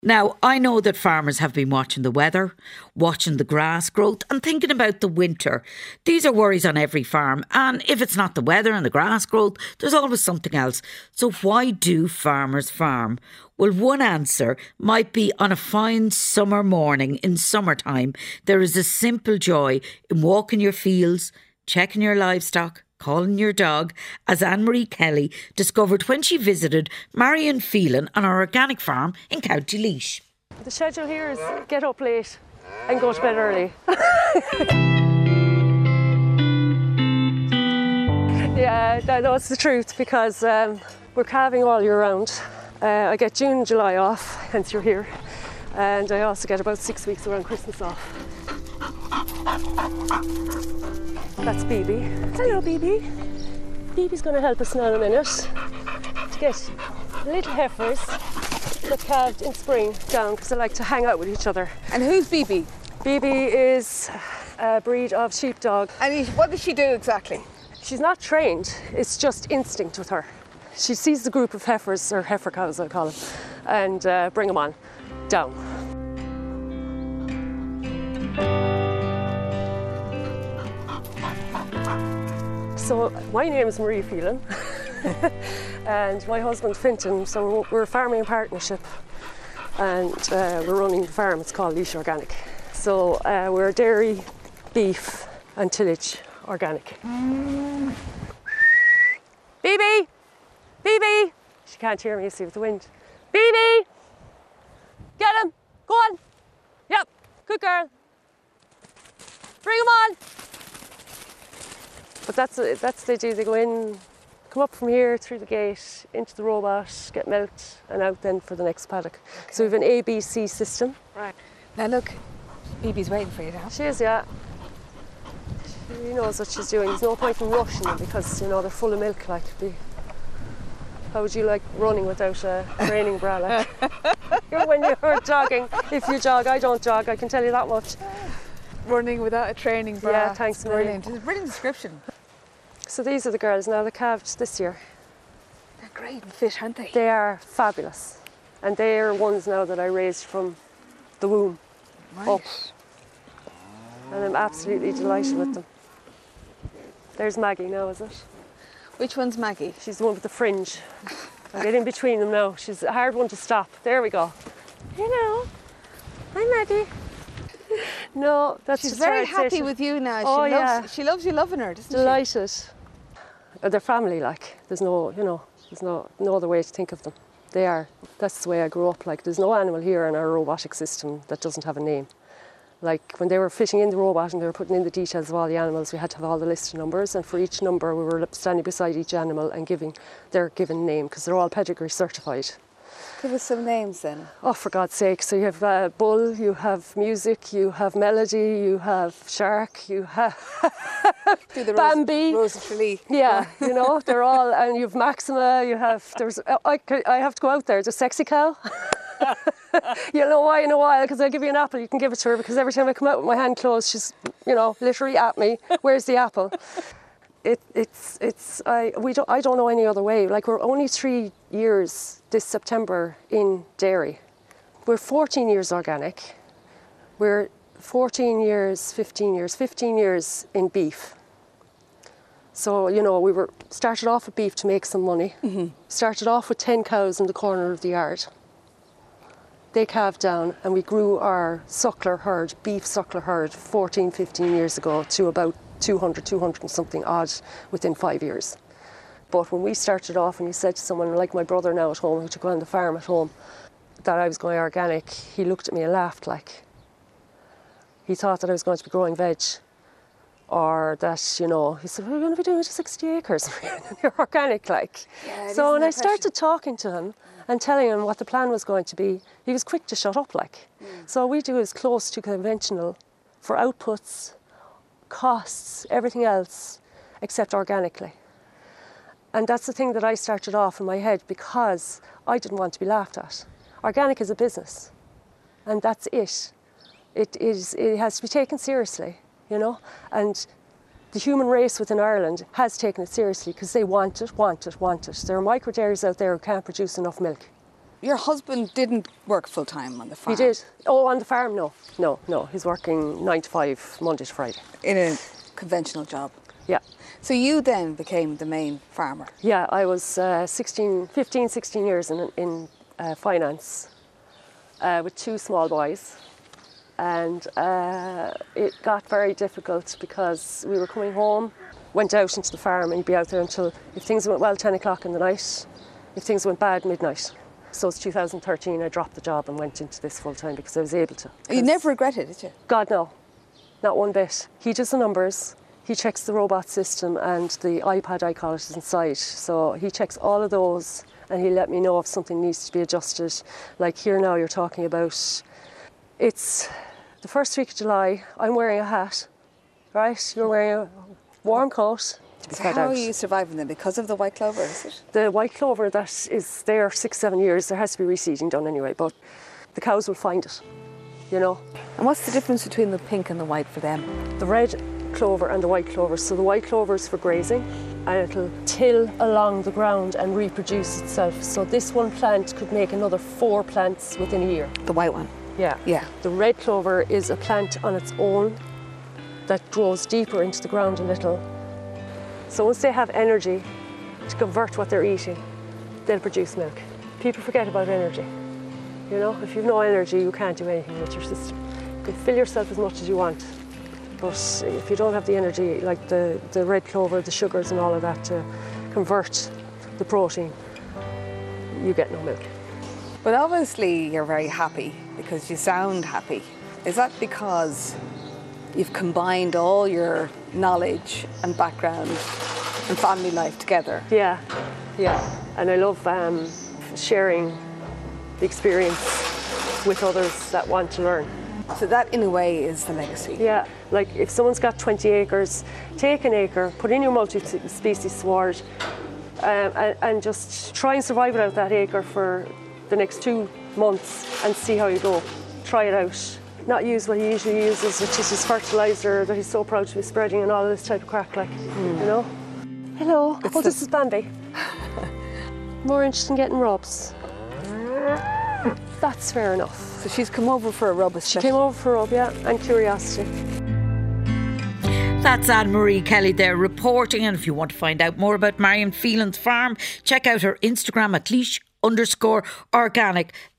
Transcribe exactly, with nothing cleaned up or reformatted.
Now, I know that farmers have been watching the weather, watching the grass growth and thinking about the winter. These are worries on every farm, and if it's not the weather and the grass growth, there's always something else. So why do farmers farm? Well, one answer might be on a fine summer morning in summertime, there is a simple joy in walking your fields, checking your livestock, calling your dog, as Anne-Marie Kelly discovered when she visited Marion Phelan on our organic farm in County Laois. The schedule here is get up late and go to bed early. Yeah, that's the truth, because um, we're calving all year round. Uh, I get June and July off, hence you're here. And I also get about six weeks around Christmas off. That's B B. Hello, B B. B B's going to help us now in a minute to get little heifers that calved in spring down, because they like to hang out with each other. And who's B B? B B is a breed of sheepdog. And what does she do exactly? She's not trained, it's just instinct with her. She sees the group of heifers, or heifer cows I call them, and uh, bring them on down. So my name is Marie Phelan and my husband Fintan, so we're a farming partnership and uh, we're running the farm. It's called Laois Organic. So uh, we're dairy, beef and tillage organic. Mm. B B! B B! She can't hear me, you see, with the wind. B B! Get him! Go on! Yep, good girl. Bring him on! But that's that's they do. They go in, come up from here through the gate into the robot, get milked, and out then for the next paddock. Okay. So we have an A B C system. Right. Now look, B B's waiting for you now. She is, yeah. She knows what she's doing. There's no point in rushing them because you know they're full of milk. Like, be, how would you like running without a training bra? Like when you're jogging, if you jog, I don't jog. I can tell you that much. Running without a training bra. Yeah, thanks, brilliant. It's a brilliant description. So these are the girls now. They calved this year. They're great and fit, aren't they? They are fabulous, and they are ones now that I raised from the womb right. up, and I'm absolutely delighted with them. There's Maggie now, is it? Which one's Maggie? She's the one with the fringe. I get in between them now. She's a hard one to stop. There we go. Hello. Hi, Maggie. No, that's she's just very hard happy station. with you now. Oh, she loves, yeah. She loves you loving her, doesn't Delighted. she? Delighted. They're family, like. There's no, you know, there's no, no other way to think of them. They are. That's the way I grew up. Like, there's no animal here in our robotic system that doesn't have a name. Like, when they were fitting in the robot and they were putting in the details of all the animals, we had to have all the list of numbers, and for each number we were standing beside each animal and giving their given name, because they're all pedigree certified. Give us some names then. Oh, for God's sake. So you have uh, bull, you have music, you have melody, you have shark, you have Do the Bambi. Rose, Rose of Tralee. Yeah, you know, they're all, and you have Maxima, you have, there's, I, I have to go out there, there's Sexy Cow. You'll know why in a while, because I'll give you an apple, you can give it to her, because every time I come out with my hand closed, she's, you know, literally at me. Where's the apple? It, it's, it's, I, we don't, I don't know any other way. Like, we're only three years this September in dairy. We're fourteen years organic. We're fourteen years, fifteen years, fifteen years in beef. So, you know, we were started off with beef to make some money. Mm-hmm. Started off with ten cows in the corner of the yard. They calved down and we grew our suckler herd, beef suckler herd, fourteen, fifteen years ago to about two hundred, two hundred and something odd within five years. But when we started off and you said to someone like my brother now at home, who took on the farm at home, that I was going organic, he looked at me and laughed. Like, he thought that I was going to be growing veg, or that, you know, he said, we're going to be doing it to sixty acres. You're organic, like. Yeah, so when I started talking to him and telling him what the plan was going to be, he was quick to shut up, like. Mm. So we do as close to conventional for outputs, costs, everything else, except organically. And that's the thing that I started off in my head, because I didn't want to be laughed at. Organic is a business, and that's it. It is. It has to be taken seriously, you know. And the human race within Ireland has taken it seriously, because they want it, want it, want it. There are micro dairies out there who can't produce enough milk. your husband didn't work full time on the farm. He did. Oh, on the farm? No, no, no. He's working nine to five, Monday to Friday. In a conventional job. Yeah. So you then became the main farmer. Yeah, I was uh, sixteen, fifteen, sixteen years in, in uh, finance uh, with two small boys. And uh, it got very difficult because we were coming home, went out into the farm and you'd be out there until, if things went well, ten o'clock in the night. If things went bad, midnight. So it's two thousand thirteen, I dropped the job and went into this full time because I was able to. You never regretted it, did you? God, no. Not one bit. He does the numbers, he checks the robot system and the iPad, I call it, is inside. So he checks all of those and he'll let me know if something needs to be adjusted. Like here now, you're talking about, it's the first week of July, I'm wearing a hat, right? You're wearing a warm coat. To be So fed how out. are you surviving then? Because of the white clover, is it? The white clover that is there six, seven years, there has to be reseeding done anyway, but the cows will find it, you know. And what's the difference between the pink and the white for them? The red clover and the white clover. So the white clover is for grazing and it'll till along the ground and reproduce itself. So this one plant could make another four plants within a year. The white one? Yeah. Yeah. The red clover is a plant on its own that grows deeper into the ground a little. So once they have energy to convert what they're eating, they'll produce milk. People forget about energy. You know, if you've no energy, you can't do anything with your system. You can fill yourself as much as you want, but if you don't have the energy, like the, the red clover, the sugars and all of that to convert the protein, you get no milk. But obviously you're very happy because you sound happy. Is that because you've combined all your knowledge and background and family life together? Yeah, yeah. And I love um, sharing the experience with others that want to learn. So that in a way is the legacy. Yeah, like if someone's got twenty acres, take an acre, put in your multi-species sward um, and, and just try and survive without that acre for the next two months and see how you go. Try it out. Not use what he usually uses, which is his fertiliser that he's so proud to be spreading and all of this type of crack, like, mm. you know. Hello. It's oh, the- this is Bambi. More interested in getting rubs. That's fair enough. So she's come over for a rub. She came over for a rub, yeah, and curiosity. That's Anne-Marie Kelly there reporting. And if you want to find out more about Marion Phelan's farm, check out her Instagram at leash underscore organic.